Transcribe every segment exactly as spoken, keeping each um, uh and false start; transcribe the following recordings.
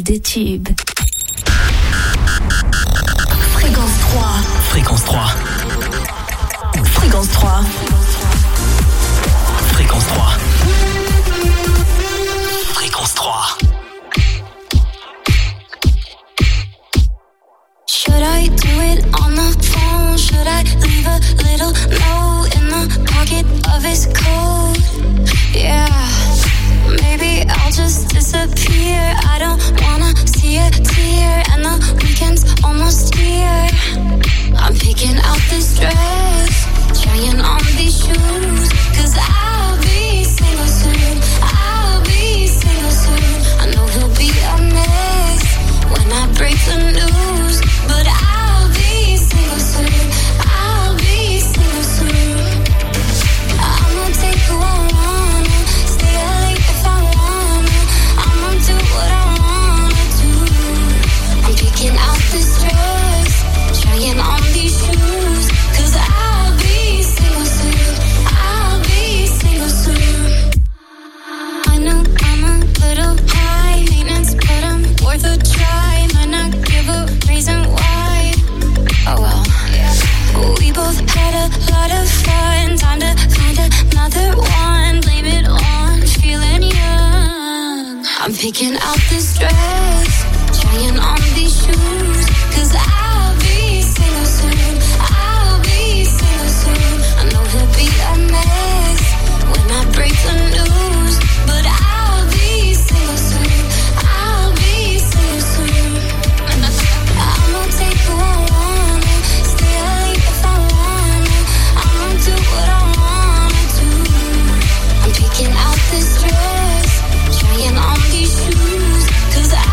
Festival des tubes. Fréquence trois. Fréquence trois. Fréquence trois. Fréquence trois. Fréquence trois. Should I do it on the phone? Should I leave a little note in the pocket of his coat? Yeah, maybe I'll just disappear. I don't wanna see a tear, and the weekend's almost here. I'm picking out this dress, trying on these shoes, cause I'll be single soon. I'll be single soon. I know he'll be a mess when I break the news, but I'll be single soon. I'll be single soon. I'ma take who I wanna, stay late if I wanna. I'ma do what I wanna do. I'm picking out this dress, trying on these shoes, cause I'll be single soon. I'll be single soon. I know I'm a little high maintenance, but I'm worth a try. Might not give a reason why. Oh well. We both had a lot of fun. Time to find another one. Blame it on feeling young. I'm picking out this dress, trying on these shoes, cause I'll be single soon. I'll be single soon. I know he'll be a mess when I break the news, but I'll be single soon. I'll be single soon. I'ma take who I wanna, stay late if I wanna. I'ma do what I wanna do. I'm picking out this dress, trying on these shoes, cause I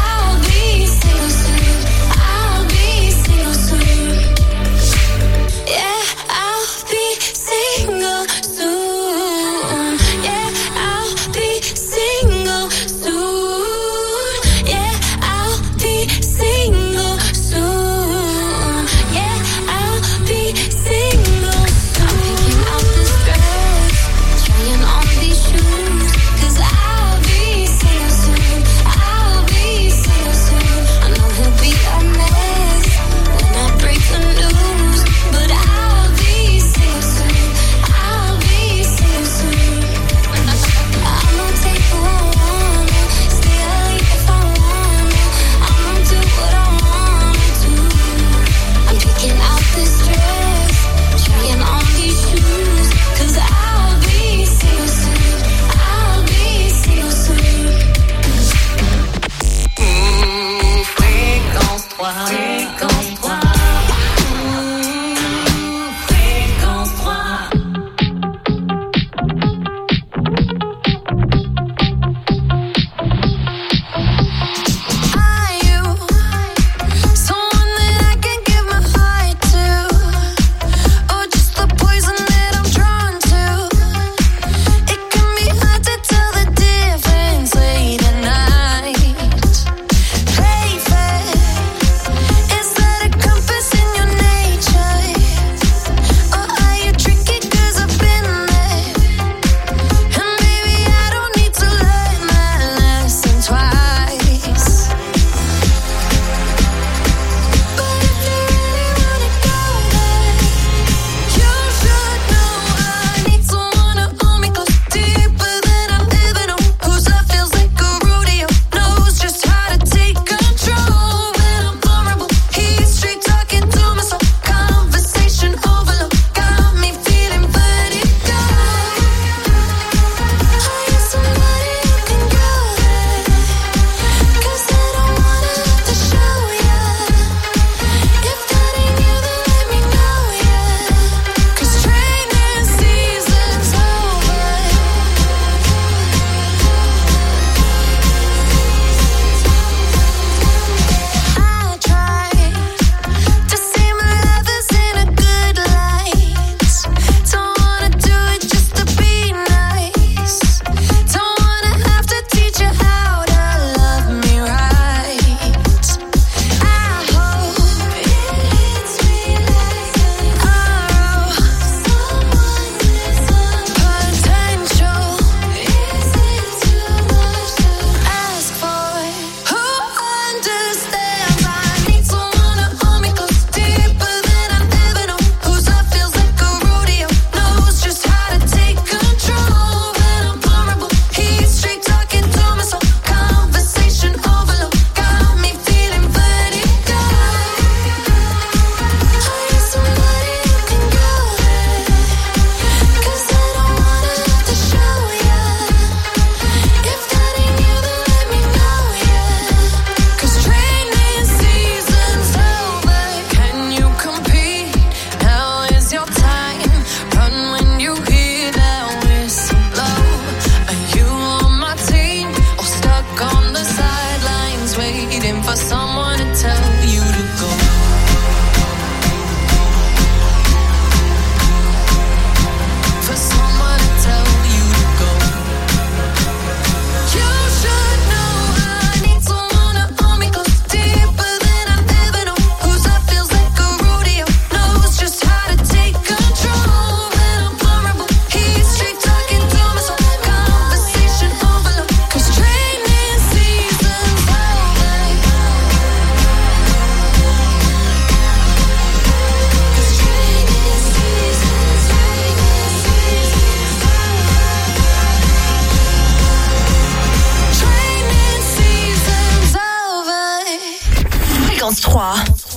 Fréquence trois.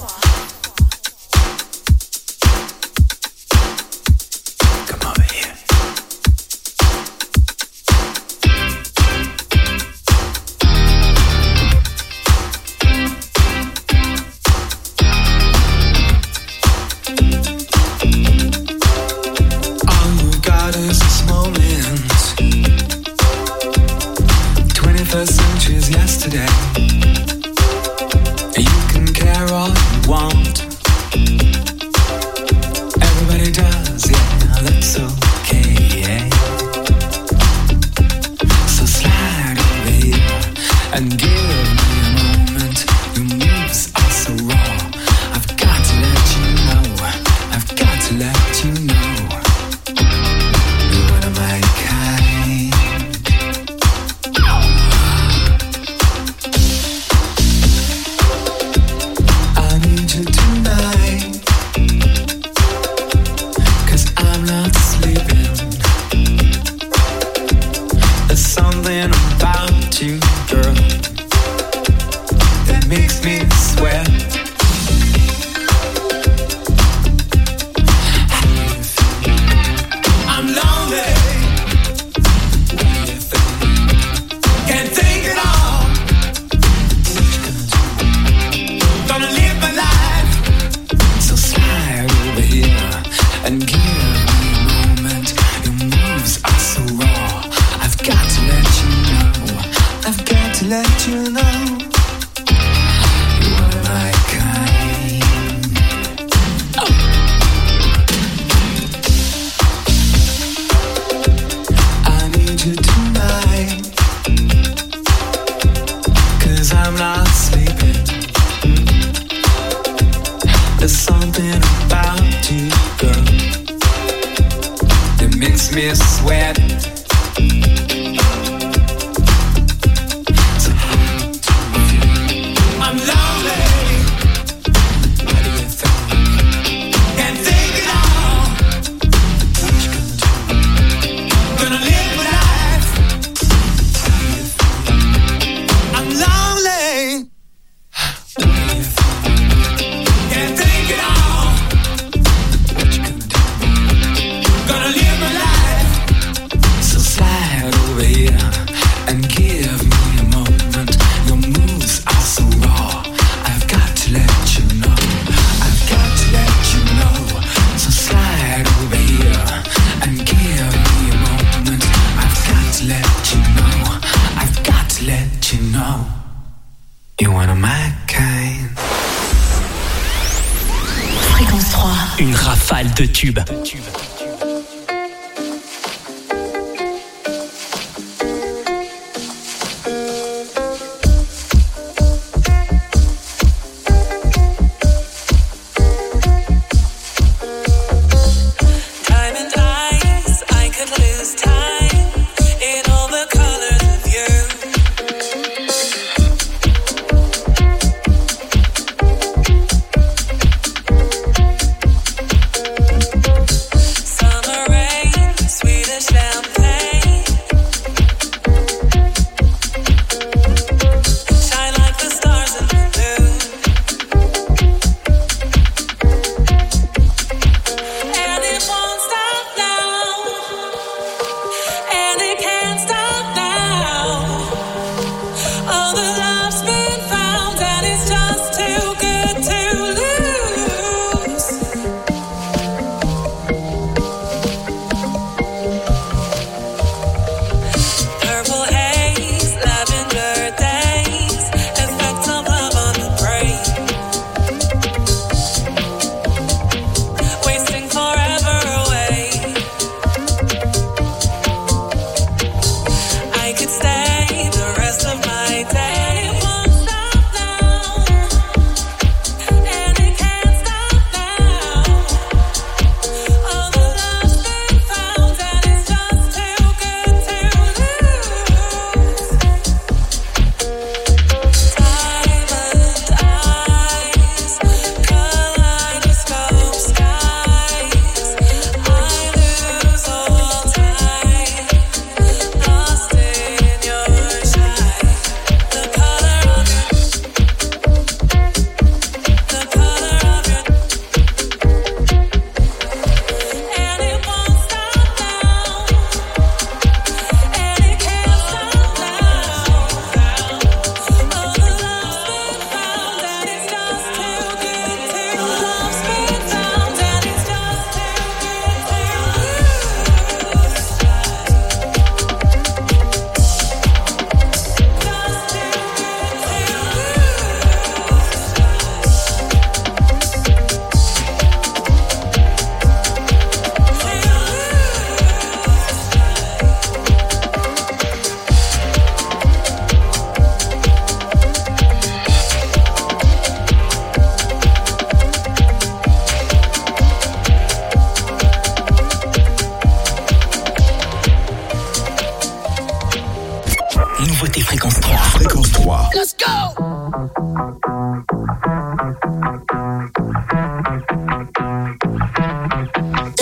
Une rafale de tubes.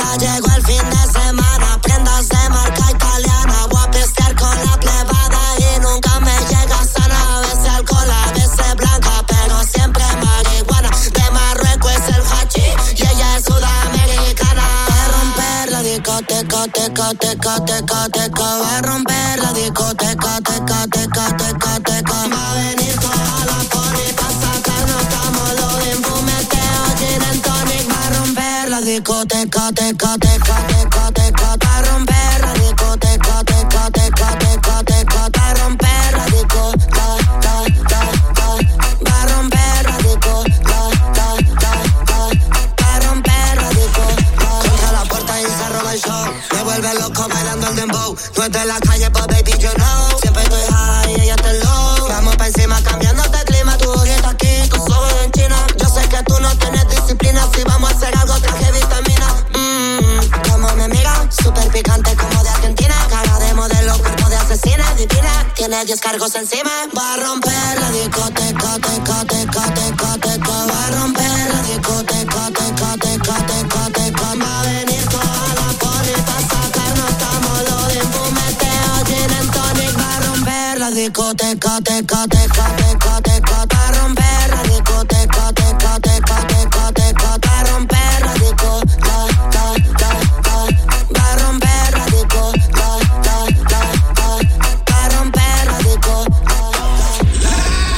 Ya llegó el fin de semana, prendas de marca italiana. Voy a pistear con la plebada y nunca me llega sana. A veces alcohol, a veces blanca, pero siempre marihuana. De Marruecos es el hachi y ella es sudamericana. Va a romper la discoteca, teca, teca, teca, teca. Va a romper la discoteca, teca, teca, teca, teca. Va a venir toda la poli pa' sacarnos camolo de fumeteo, gin and tonic. Va a romper la discoteca, teca, teca, teca, teca. Va a romper la discoteca, teca, teca, teca, teca. Va a romper la disco, la, la, la, la. Va a romper la disco, la, la, la, la. Va a romper la disco, la. Contra la puerta y se roba el show. Me vuelve loco bailando el dembow. No es de la calle, but baby, you know. Siempre estoy high y ella está low. Vamos pa' encima cambiándote el clima. Tu ojito aquí, tus ojos en China. Yo sé que tú no tienes disciplina. Si vamos a hacer algo, traje vitamina. Mmm, como me mira, súper picante como de Argentina. Cara de modelo, cuerpo de asesina, divina. Tiene diez cargos encima. Va a romper la discoteca, teca, teca, teca, teca. Va a romper la discoteca, teca, teca, teca, teca. Va a venir toda la poli pa' sacarnos camolo de fumeteo, gin and tonic. Va a romper la discoteca, teca, teca, teca, teca. Va a romper la discoteca, teca, teca, teca, teca. Va a romper la disco, la, la, la, la. Va a romper la disco, la, la, la, la. Va a romper la disco, la,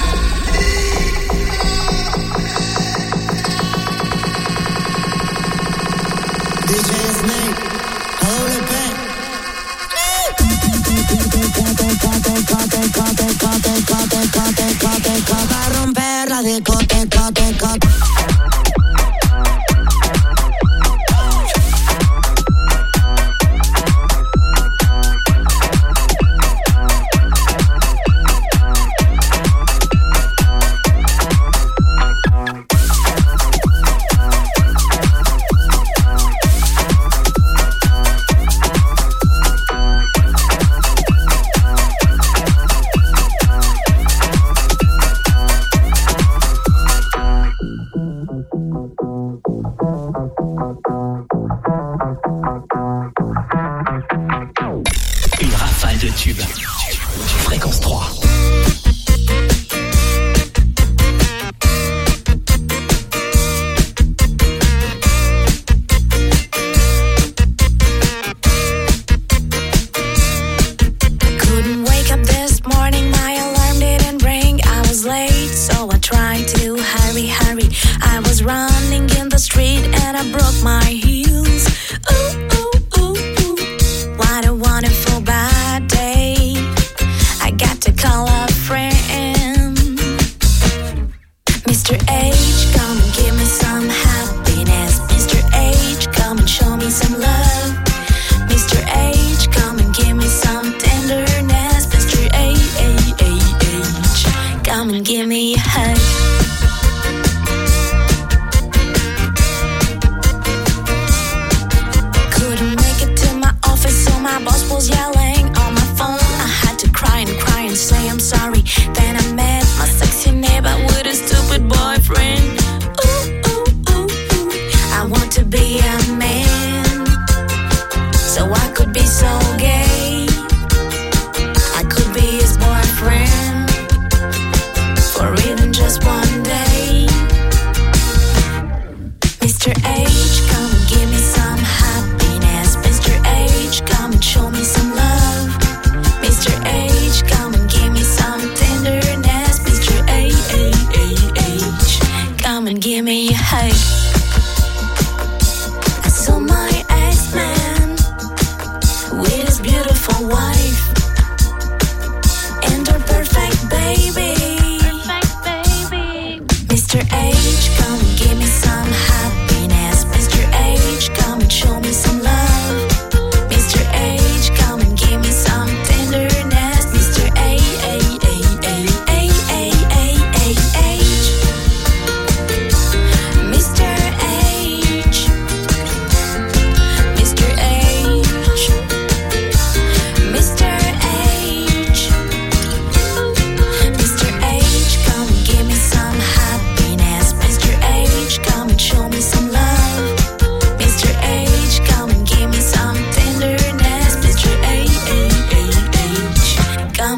D J Snake, doble P. Va a romper la discoteca, teca. Une rafale de tubes. Fréquence trois. Couldn't wake up this morning, my alarm didn't ring. I was late, so I tried to hurry, hurry. I was running in the street and I broke my heels. Ooh, ooh, ooh, ooh. What a wonderful bad day. I got to call a friend. Mister H, come and give me some happiness. Mister H, come and show me some love. Mister H, come and give me some tenderness. Mister H, come and give me a hug. Couldn't make it to my office, so my boss was yelling on my phone. I had to cry and cry and say I'm sorry. Then I met my sexy neighbor with a stupid boyfriend. Ooh, ooh, ooh, ooh. I want to be a man, so I could be so gay. I could be his boyfriend for even just one day. Mister H, come and give me some happiness. Mister H, come and show me some love. Mister H, come and give me some tenderness. Mister H, come and give me a hug. I saw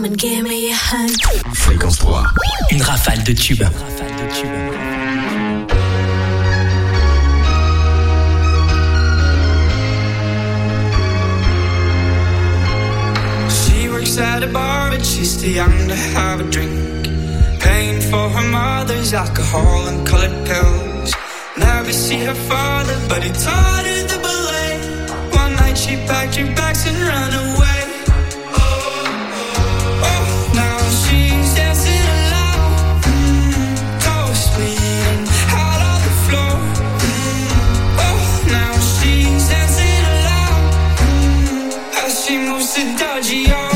come and give me a hug. Fréquence trois. Une rafale de tubes. Une rafale de tubes. At a bar, but she's too young to have a drink. Paying for her mother's alcohol and colored pills. Never see her father, but he taught her the ballet. One night she packed her bags and ran away. Oh, oh, now she's dancing alone, mm, toes bleeding out on the floor. Mm, oh, now she's dancing alone, mm, as she moves to Dodgy-O.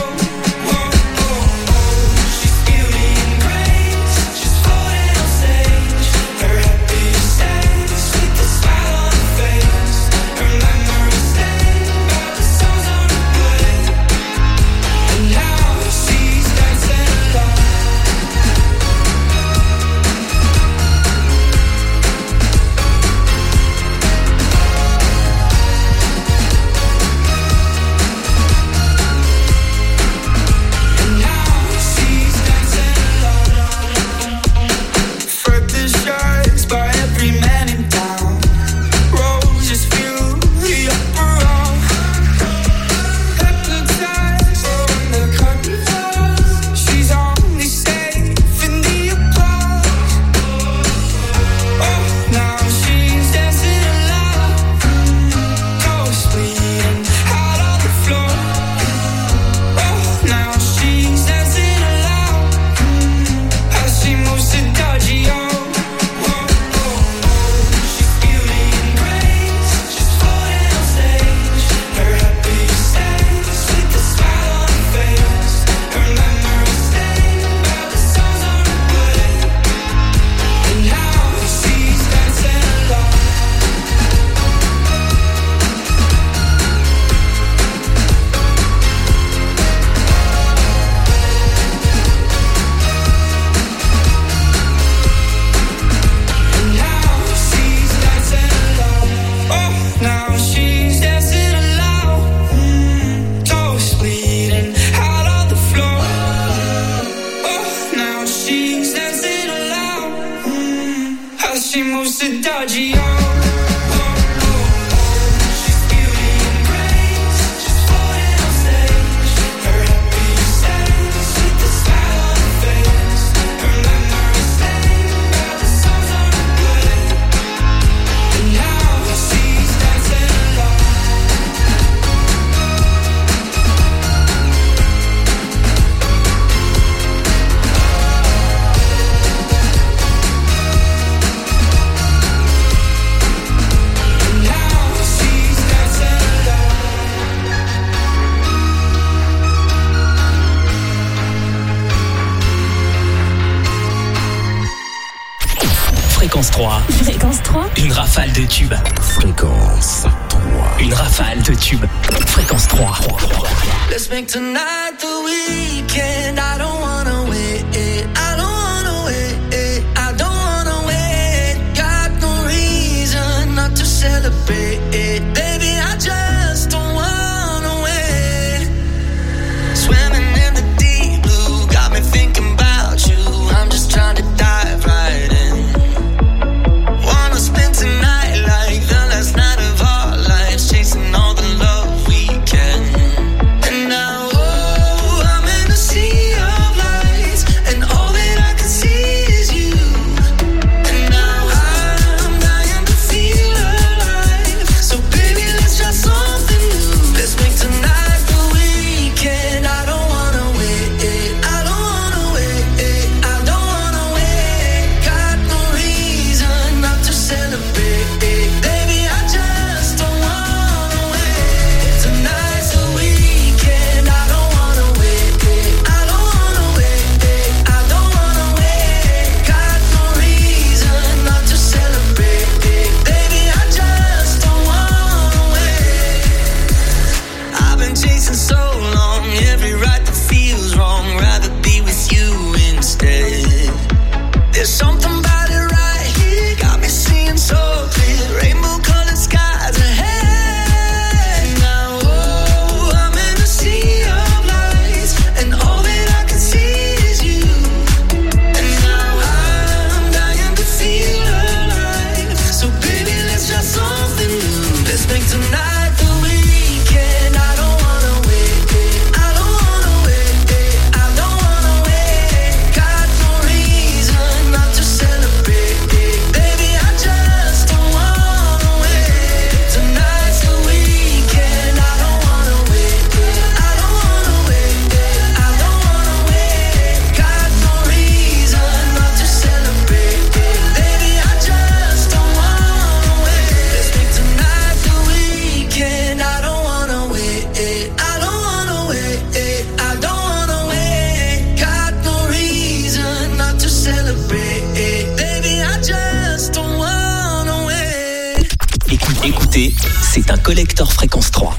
Fréquence trois. Fréquence trois. Une rafale de tubes. Fréquence trois. Une rafale de tubes. Fréquence trois. Let's make tonight the weekend. I don't wanna wait. I don't wanna wait. I don't wanna wait. Got no reason not to celebrate. Baby, I just don't wanna wait. Swimming in the deep blue, got me thinking about you. I'm just trying to dive right in. Wanna spend tonight like the last night of our lives, chasing all the love we can. And now, oh, I'm in a sea of lights, and all that I can see is you. And now I'm dying to feel alive, so C'est un collector fréquence trois.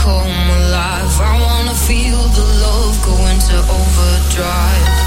come alive. I wanna feel the love go into overdrive.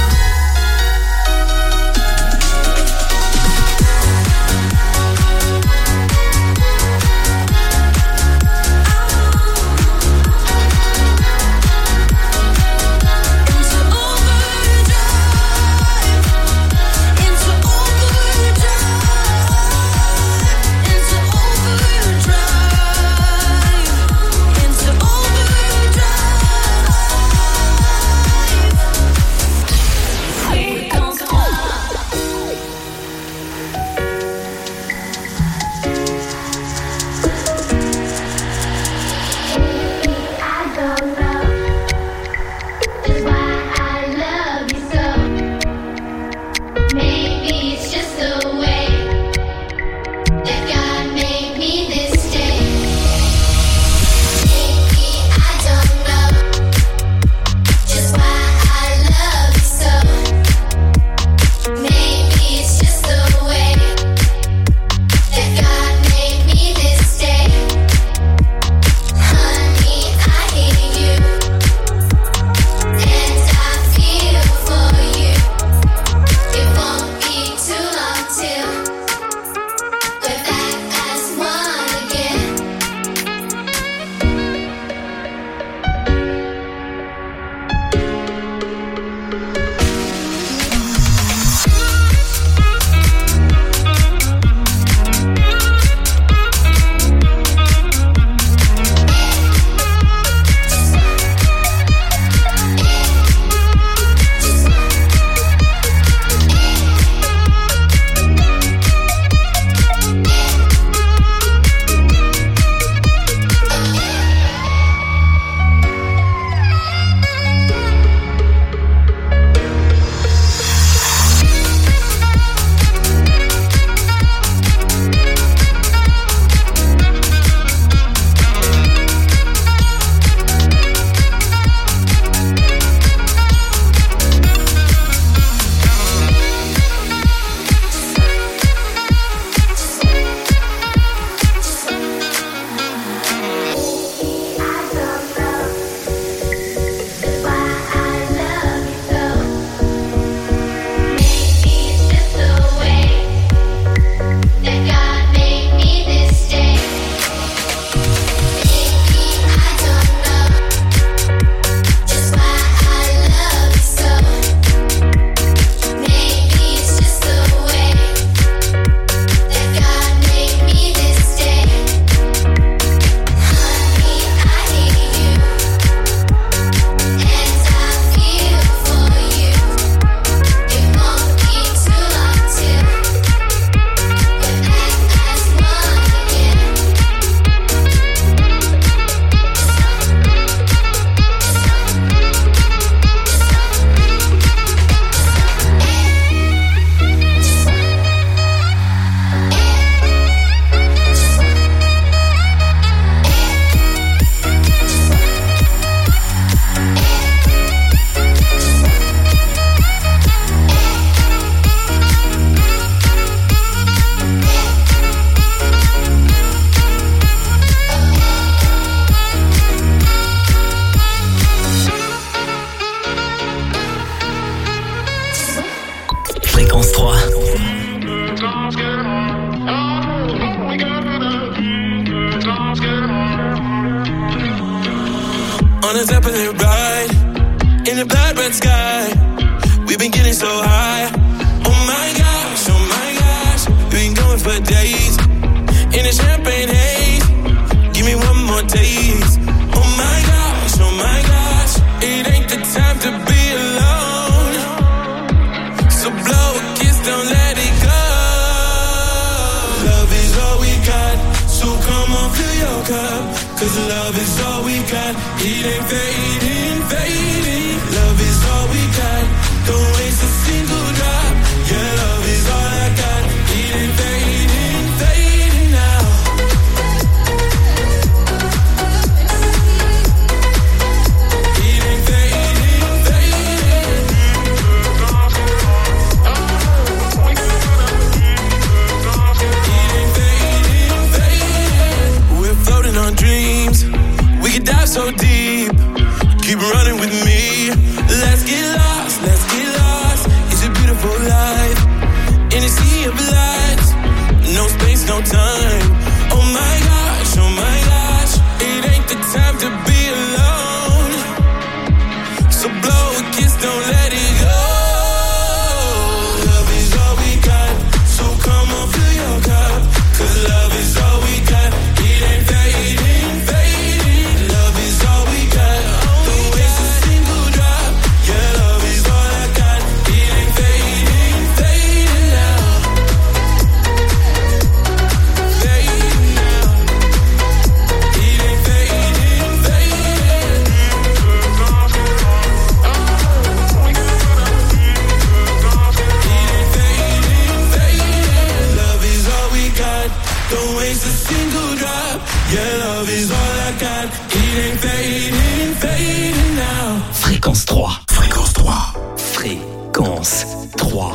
On a Zeppelin ride, in the blood red sky. We've been getting so high. Oh my gosh, oh my gosh. We've been going for days, in a champagne haze. Give me one more taste. Oh my gosh, oh my gosh. It ain't the time to be alone. So blow a kiss, don't let it go. Love is all we got, so come on, fill your cup. Cause love is all we got. It ain't fading, fading. Love is all we got. Don't waste a single drop. Yeah, love is all I got. It ain't fading, fading now. It ain't fading, fading. It ain't fading, fading. We're floating on dreams. We so deep. Keep running with me. Let's get lost, let's get lost. It's a beautiful life in a sea of lights. No space, no time. Oh my gosh, oh my gosh. It ain't the time to be alone. So blow a kiss, don't let it go. Love is all we got. So come on, fill your cup. Cause love is all we got. It ain't fading, fading. Love is all we got. Don't waste a single drop. Yeah, love is all I got. It ain't fading, fading now. Fading now. It ain't fading, fading. Love is all we got. Don't waste a single drop. Yeah, love is all I got. It ain't fading, fading now. Fréquence trois. Fréquence trois. Fréquence trois.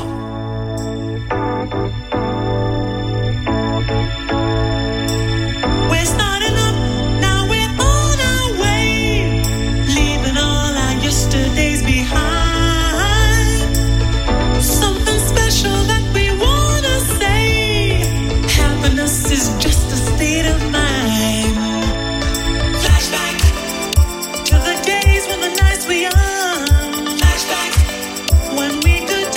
We're starting up, now we're on our way, leaving all our yesterdays behind. Something special that we wanna say. Happiness is just a state of mind. Flashback to the days when the nights were young. Flashback when we could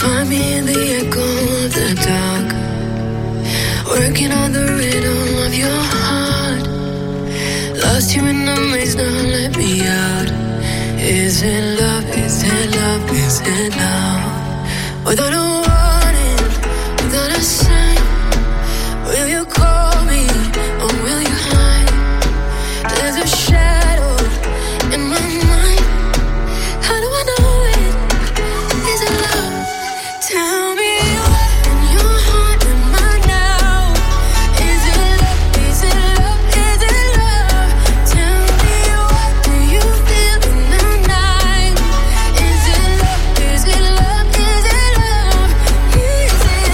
find me in the echo of the dark, working on the rhythm of your heart. Lost you in the maze, now let me out. Is it love, is it love, is it love? Without a warning, without a sign, will you call me or will you hide? There's a shadow in my mind. How do I know it? Is it love? Tell me what in your heart am I now? Is it love? Is it love? Is it love? Tell me what do you feel in the night? Is it love? Is it love? Is it love? Is it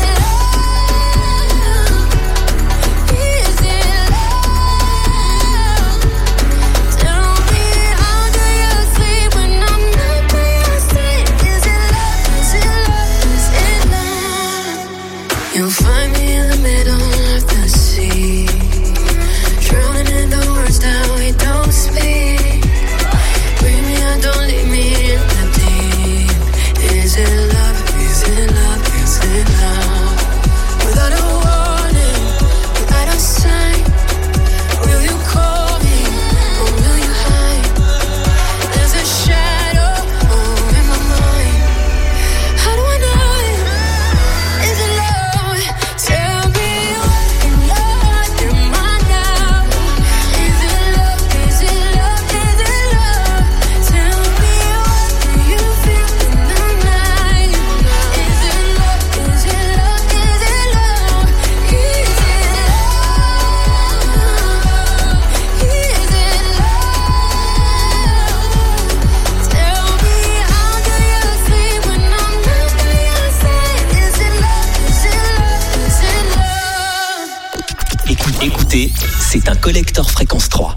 love? Is it love? Tell me how do you sleep when I'm not by your side? Is it love? Is it love? Is it love? You'll find me in the middle of the sea, drowning in the words that we don't speak. Bring me out, don't leave me in the deep. Is it love? Is it love? Is it love? Without a warning, without a sign, will you call me or will you hide? There's a shadow oh, in my mind. How do I know it? Is it love? Tell me what in your heart am I now? Is it love? Is it love? Is it love? Tell me what do you feel in the night? Is it love? Is it love? Is it love? Is it love? Is it love? Tell me how do you sleep when I'm not by your side? Is it love? Is it love? Is it love? Écoute- Écoutez, c'est un collector fréquence trois.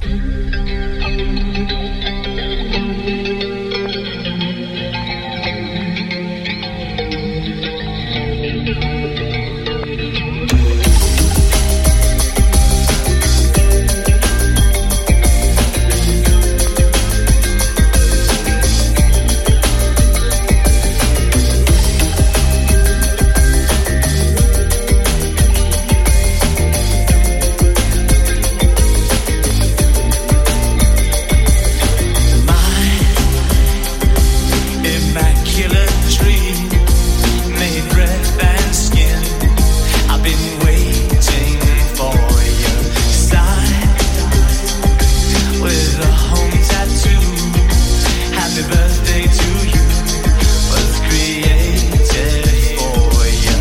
Immaculate dream, made red and skin. I've been waiting for your sign with a home tattoo. Happy birthday to you, was created for you.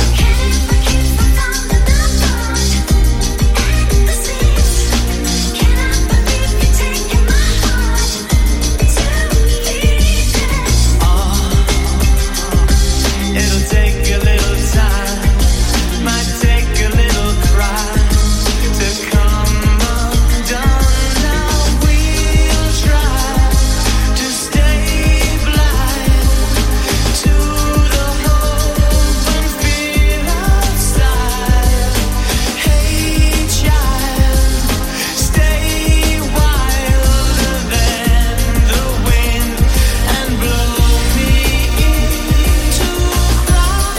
It'll take a little time, might take a little cry to come undone. Now we'll try to stay blind to the hope and fear outside. Hey child, stay wilder than the wind and blow me into cry.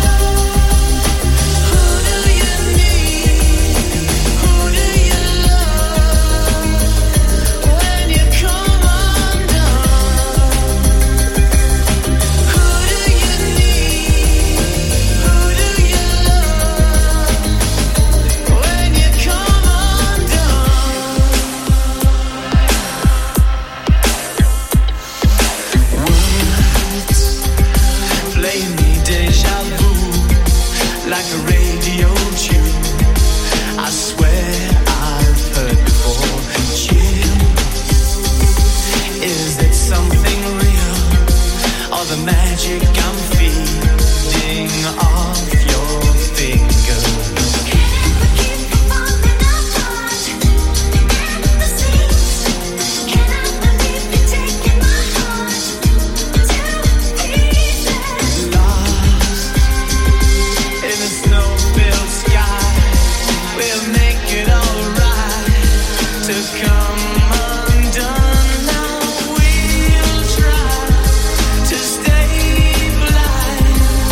Who do you need? Who do you love when you come undone? Who do you need? Who do you love when you come undone? Words play me deja vu like a radio tune. I swear I've heard before. Chill. Is it something real or the magic I'm feeding off your fingers? Lost in a snow-filled sky, we'll make it alright to come undone. Now we'll try to stay blind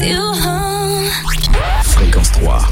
with you home. Fréquence trois.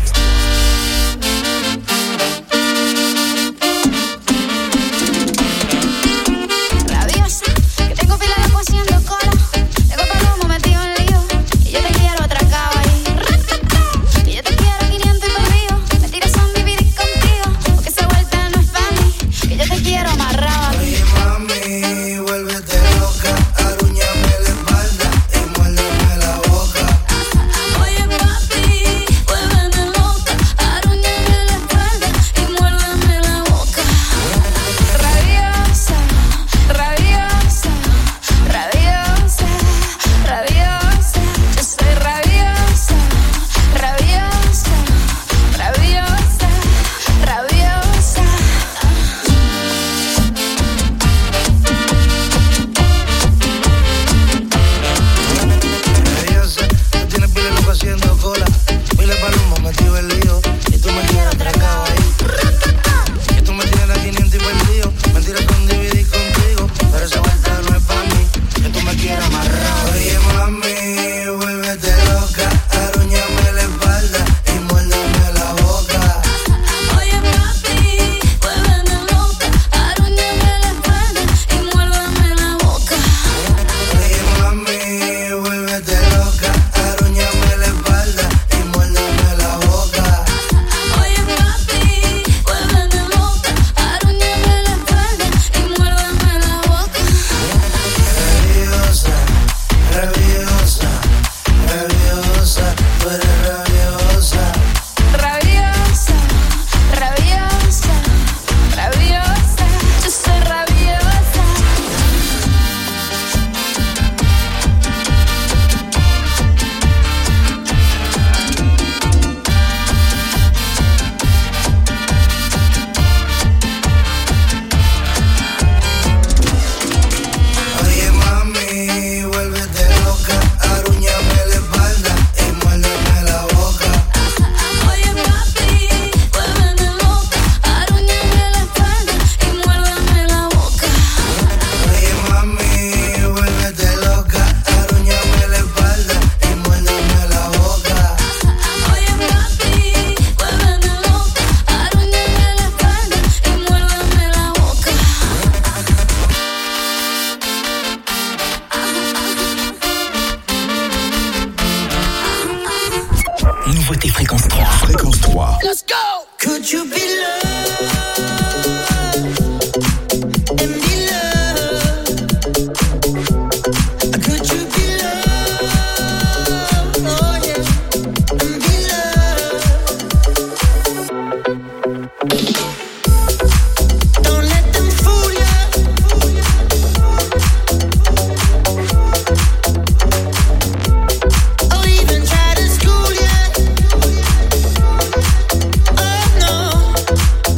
Oh no.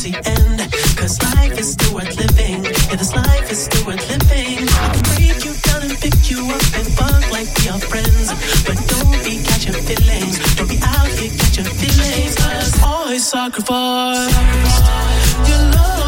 the end. Cause life is still worth living. Yeah, this life is still worth living. I can break you down and pick you up and fuck like we are friends. But don't be catching feelings. Don't be out here catching feelings. Cause always sacrifice your love.